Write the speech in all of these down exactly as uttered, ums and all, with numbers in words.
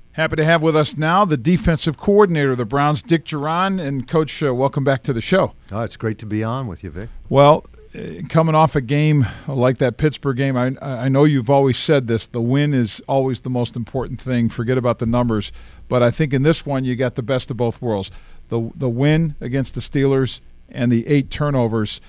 Happy to have with us now the defensive coordinator of the Browns, Dick Jauron. And, Coach, uh, welcome back to the show. Oh, it's great to be on with you, Vic. Well, uh, coming off a game like that Pittsburgh game, I, I know you've always said this, the win is always the most important thing. Forget about the numbers. But I think in this one you got the best of both worlds. The, the win against the Steelers and the eight turnovers.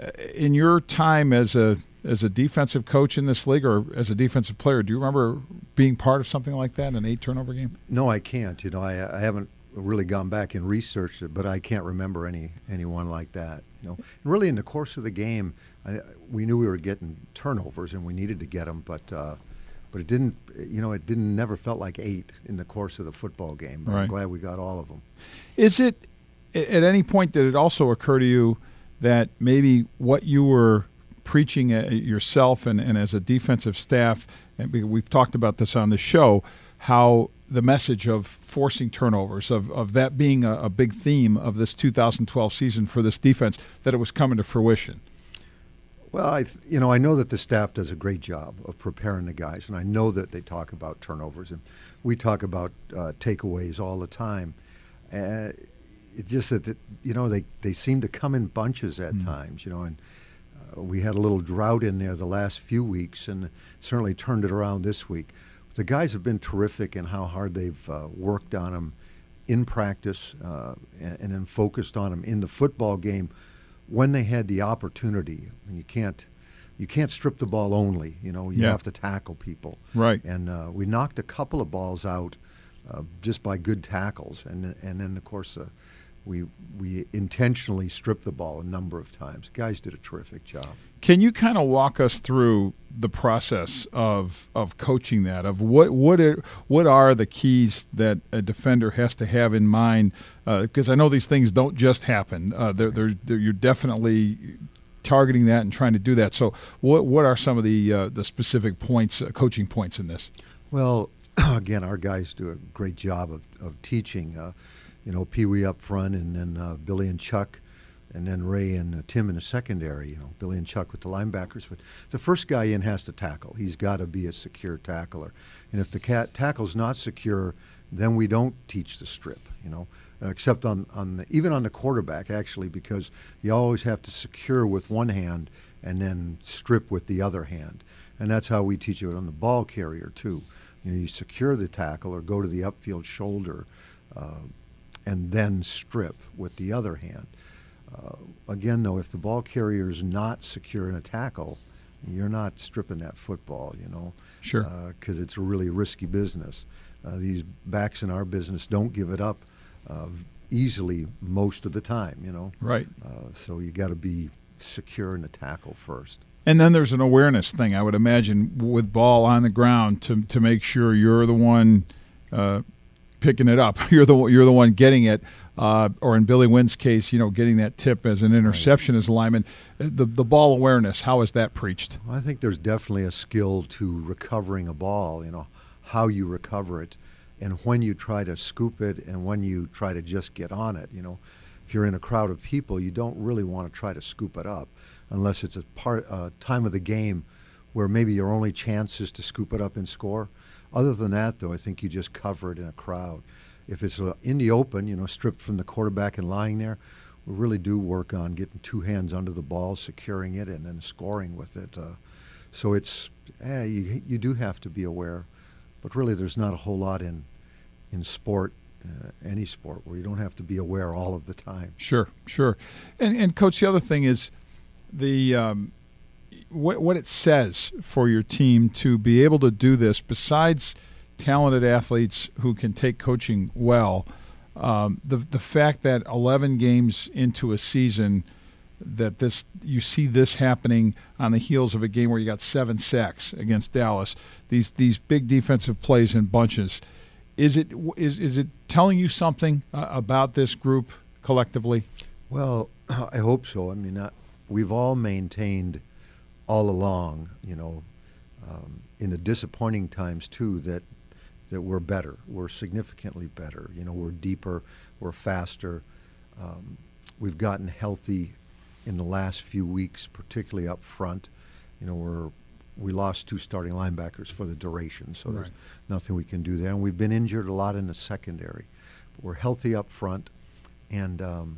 In your time as a as a defensive coach in this league or as a defensive player, do you remember being part of something like that, an eight-turnover game? No, I can't. You know, I, I haven't really gone back and researched it, but I can't remember any anyone like that. You know, and really in the course of the game, I, we knew we were getting turnovers and we needed to get them, but uh, but it didn't. You know, it didn't never felt like eight in the course of the football game. But right. I'm glad we got all of them. Is it at any point did it also occur to you that maybe what you were preaching yourself and, and as a defensive staff, and we've talked about this on the show, how the message of forcing turnovers, of, of that being a, a big theme of this two thousand twelve season for this defense, that it was coming to fruition? Well, I th- you know, I know that the staff does a great job of preparing the guys, and I know that they talk about turnovers, and we talk about uh, takeaways all the time. Uh, it's just that, the, you know, they, they seem to come in bunches at mm. times, you know, and uh, we had a little drought in there the last few weeks and certainly turned it around this week. The guys have been terrific in how hard they've uh, worked on them in practice uh, and, and then focused on them in the football game when they had the opportunity. And you can't you can't strip the ball only, you know, you yeah. have to tackle people. Right. And uh, we knocked a couple of balls out uh, just by good tackles. And, and then, of course, uh, We we intentionally stripped the ball a number of times. Guys did a terrific job. Can you kind of walk us through the process of of coaching that? Of what what are, what are the keys that a defender has to have in mind? Because uh, I know these things don't just happen. Uh, they're, they're, they're, you're definitely targeting that and trying to do that. So what what are some of the uh, the specific points, uh, coaching points in this? Well, again, our guys do a great job of of teaching. Uh, You know, Pee Wee up front, and then uh, Billy and Chuck, and then Ray and uh, Tim in the secondary. You know, Billy and Chuck with the linebackers. But the first guy in has to tackle. He's got to be a secure tackler. And if the cat tackle's not secure, then we don't teach the strip. You know, uh, except on on the, even on the quarterback actually, because you always have to secure with one hand and then strip with the other hand. And that's how we teach it on the ball carrier too. You know, you secure the tackle or go to the upfield shoulder. Uh, and then strip with the other hand. Uh, again, though, if the ball carrier is not secure in a tackle, you're not stripping that football, you know. Sure. Because uh, it's a really risky business. Uh, these backs in our business don't give it up uh, easily most of the time, you know. Right. Uh, so you got to be secure in the tackle first. And then there's an awareness thing, I would imagine, with ball on the ground to to make sure you're the one uh, picking it up. You're the you're the one getting it, uh, or in Billy Wynn's case, you know, getting that tip as an interception right. as a lineman. The the ball awareness, how is that preached? Well, I think there's definitely a skill to recovering a ball. You know, how you recover it, and when you try to scoop it, and when you try to just get on it. You know, if you're in a crowd of people, you don't really want to try to scoop it up, unless it's a part uh, time of the game where maybe your only chance is to scoop it up and score. Other than that, though, I think you just cover it in a crowd. If it's uh, in the open, you know, stripped from the quarterback and lying there, we really do work on getting two hands under the ball, securing it, and then scoring with it. Uh, so it's, eh, you, you do have to be aware. But really, there's not a whole lot in in sport, uh, any sport, where you don't have to be aware all of the time. Sure, sure. And, and Coach, the other thing is the um, – What, what it says for your team to be able to do this, besides talented athletes who can take coaching well, um, the the fact that eleven games into a season, that this you see this happening on the heels of a game where you got seven sacks against Dallas, these these big defensive plays in bunches, is it is is it telling you something uh, about this group collectively? Well, I hope so. I mean, uh, we've all maintained all along, you know, um, in the disappointing times too, that that we're better. We're significantly better. You know, we're deeper, we're faster. Um, we've gotten healthy in the last few weeks, particularly up front. You know, we're we lost two starting linebackers for the duration, so Right. there's nothing we can do there. And we've been injured a lot in the secondary. But we're healthy up front, and um,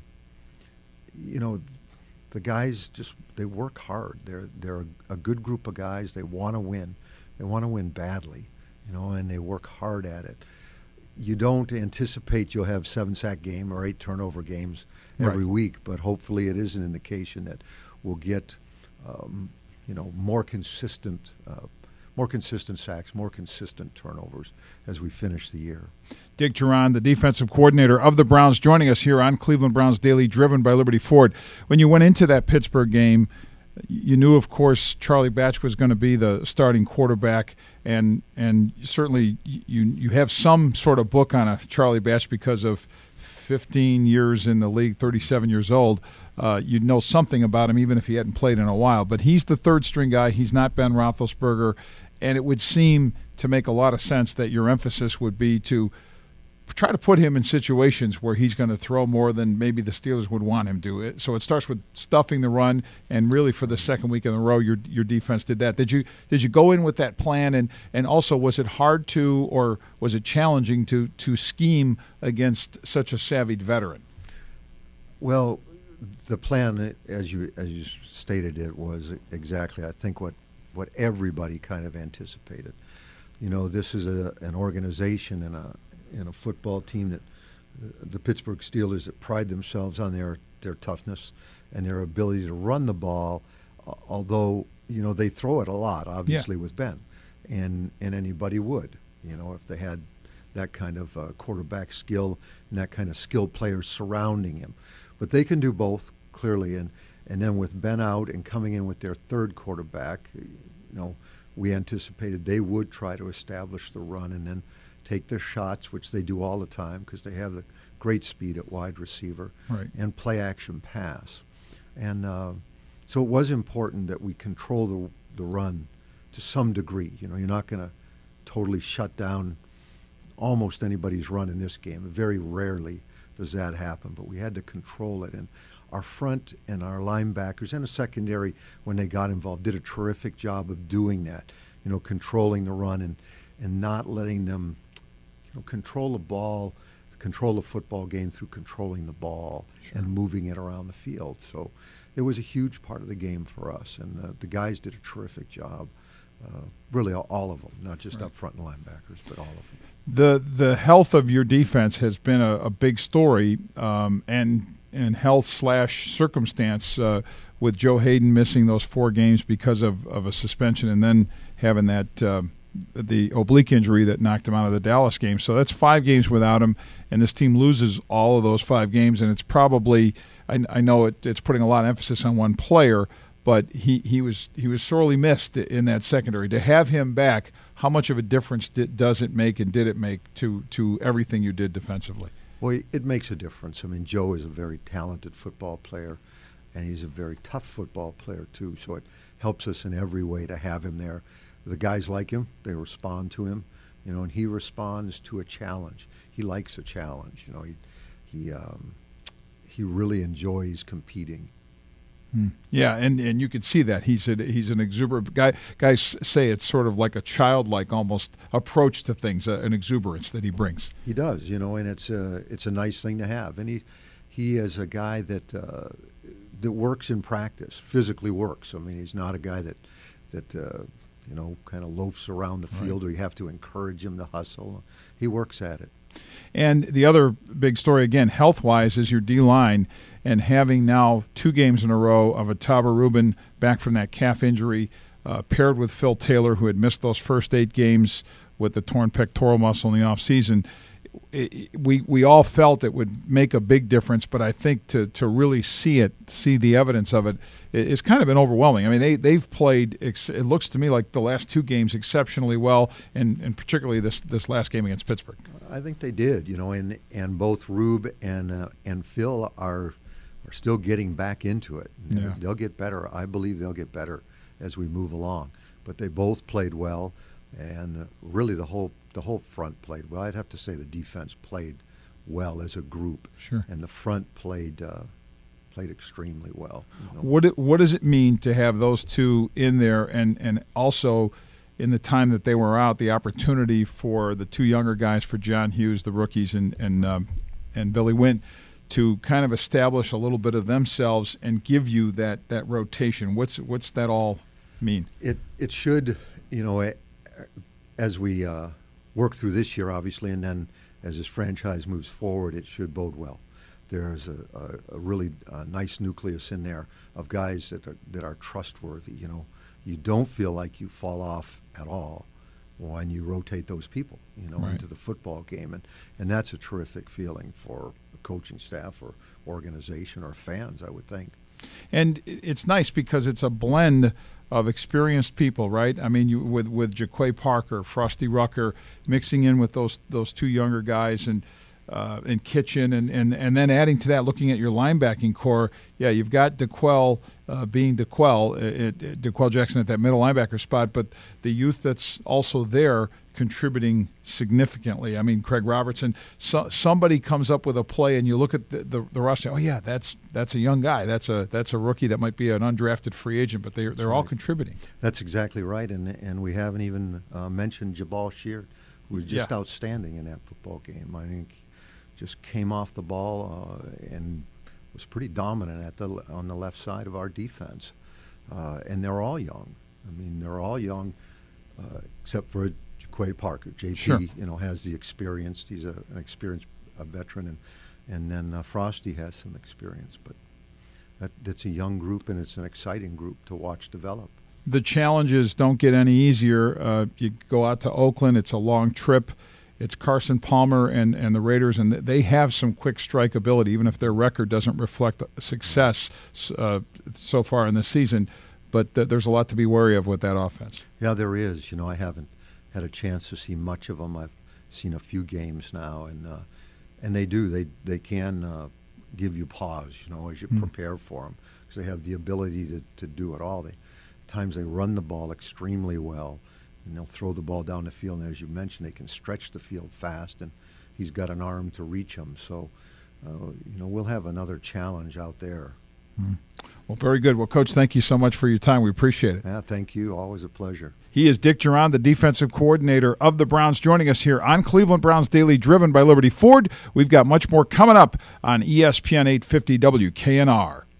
you know, the guys just they work hard. They're they're a, a good group of guys. They want to win. They want to win badly, you know, and they work hard at it. You don't anticipate you'll have seven sack game or eight turnover games every Right. week, but hopefully it is an indication that we'll get, um, you know, more consistent, uh, more consistent sacks, more consistent turnovers as we finish the year. Dick Jauron, the defensive coordinator of the Browns, joining us here on Cleveland Browns Daily, driven by Liberty Ford. When you went into that Pittsburgh game, you knew, of course, Charlie Batch was going to be the starting quarterback, and and certainly you you have some sort of book on a Charlie Batch because of fifteen years in the league, thirty-seven years old. Uh, you'd know something about him even if he hadn't played in a while. But he's the third-string guy. He's not Ben Roethlisberger, and it would seem to make a lot of sense that your emphasis would be to try to put him in situations where he's going to throw more than maybe the Steelers would want him to. So it starts with stuffing the run, and really for the second week in a row, your your defense did that. Did you did you go in with that plan, and, and also was it hard to, or was it challenging to to scheme against such a savvy veteran? Well, the plan, as you as you stated, it was exactly, I think, what what everybody kind of anticipated. You know, this is a an organization and a and a football team that uh, the Pittsburgh Steelers that pride themselves on their their toughness and their ability to run the ball, uh, although you know they throw it a lot, obviously, Yeah. with Ben, and and anybody would, you know, if they had that kind of uh, quarterback skill and that kind of skilled players surrounding him. But they can do both, clearly, and and then with Ben out and coming in with their third quarterback, you know, we anticipated they would try to establish the run and then take their shots, which they do all the time because they have the great speed at wide receiver, Right. and play action pass. And uh, so it was important that we control the the run to some degree. You know, you're not going to totally shut down almost anybody's run in this game. Very rarely does that happen, but we had to control it. And our front and our linebackers and the secondary, when they got involved, did a terrific job of doing that, you know, controlling the run and, and not letting them, you know, control the ball, control the football game through controlling the ball Sure. and moving it around the field. So it was a huge part of the game for us, and uh, the guys did a terrific job. Uh, really, all, all of them, not just Right. up front and linebackers, but all of them. The the health of your defense has been a, a big story, um, and and health slash circumstance uh, with Joe Hayden missing those four games because of, of a suspension, and then having that uh, the oblique injury that knocked him out of the Dallas game. So that's five games without him, and this team loses all of those five games. And it's probably I, I know it, it's putting a lot of emphasis on one player, but he, he was he was sorely missed in that secondary. To have him back, how much of a difference did, does it make, and did it make to to everything you did defensively? Well, it makes a difference. I mean, Joe is a very talented football player, and he's a very tough football player, too. So it helps us in every way to have him there. The guys like him. They respond to him, you know, and he responds to a challenge. He likes a challenge. You know, he he um, he really enjoys competing. Hmm. Yeah, and, and you could see that he's a, he's an exuberant guy. Guys say it's sort of like a childlike almost approach to things, uh, an exuberance that he brings. He does, you know, and it's a it's a nice thing to have. And he he is a guy that uh, that works in practice, physically works. I mean, he's not a guy that that uh, you know kind of loafs around the field, Right. or you have to encourage him to hustle. He works at it. And the other big story, again, health-wise, is your D-line, and having now two games in a row of Ataba Rubin back from that calf injury, uh, paired with Phil Taylor, who had missed those first eight games with the torn pectoral muscle in the offseason. It, it, we we all felt it would make a big difference, but I think to, to really see it, see the evidence of it, it it's kind of been overwhelming. I mean, they, they've played, ex- it looks to me like the last two games exceptionally well, and, and particularly this, this last game against Pittsburgh. I think they did, you know, and and both Rube and uh, and Phil are are still getting back into it. Yeah. They'll get better. I believe they'll get better as we move along. But they both played well, and uh, really the whole the whole front played well. I'd have to say the defense played well as a group, Sure. and the front played uh, played extremely well. You know. What it, what does it mean to have those two in there, and, and also in the time that they were out, the opportunity for the two younger guys, for John Hughes, the rookies, and and um, and Billy Wint, to kind of establish a little bit of themselves and give you that, that rotation? What's what's that all mean? It it should, you know, as we uh, work through this year, obviously, and then as this franchise moves forward, it should bode well. There's a, a, a really uh, nice nucleus in there of guys that are, that are trustworthy. You know, you don't feel like you fall off at all when you rotate those people, you know, right. into the football game, and and that's a terrific feeling for the coaching staff or organization or fans, I would think. And it's nice because it's a blend of experienced people, right? I mean, you, with with Jaquay Parker, Frosty Rucker, mixing in with those those two younger guys, and uh, and Kitchen, and, and and then adding to that, looking at your linebacking core. Yeah, you've got DeQuell uh, being DeQuell, uh, DeQuell Jackson at that middle linebacker spot, but the youth that's also there contributing significantly. I mean, Craig Robertson. So, somebody comes up with a play, and you look at the, the, the roster. Oh yeah, that's that's a young guy. That's a that's a rookie that might be an undrafted free agent, but they're they're right. all contributing. That's exactly right, and and we haven't even uh, mentioned Jabal Sheard, who was just yeah. outstanding in that football game. I think just came off the ball uh, and was pretty dominant at the on the left side of our defense, uh, and they're all young. I mean, they're all young, uh, except for Jaquay Parker. J P, sure. you know, has the experience. He's a, an experienced a veteran, and and then uh, Frosty has some experience. But that that's a young group, and it's an exciting group to watch develop. The challenges don't get any easier. Uh, you go out to Oakland. It's a long trip. It's Carson Palmer and, and the Raiders, and they have some quick strike ability, even if their record doesn't reflect success uh, so far in the season. But th- there's a lot to be wary of with that offense. Yeah, there is. You know, I haven't had a chance to see much of them. I've seen a few games now, and uh, and they do. They they can uh, give you pause, you know, as you mm. prepare for them, because they have the ability to, to do it all. They at times they run the ball extremely well, and they'll throw the ball down the field. And as you mentioned, they can stretch the field fast, and he's got an arm to reach them. So, uh, you know, we'll have another challenge out there. Mm. Well, very good. Well, Coach, thank you so much for your time. We appreciate it. Yeah, thank you. Always a pleasure. He is Dick Jauron, the defensive coordinator of the Browns, joining us here on Cleveland Browns Daily, driven by Liberty Ford. We've got much more coming up on E S P N eight fifty W K N R.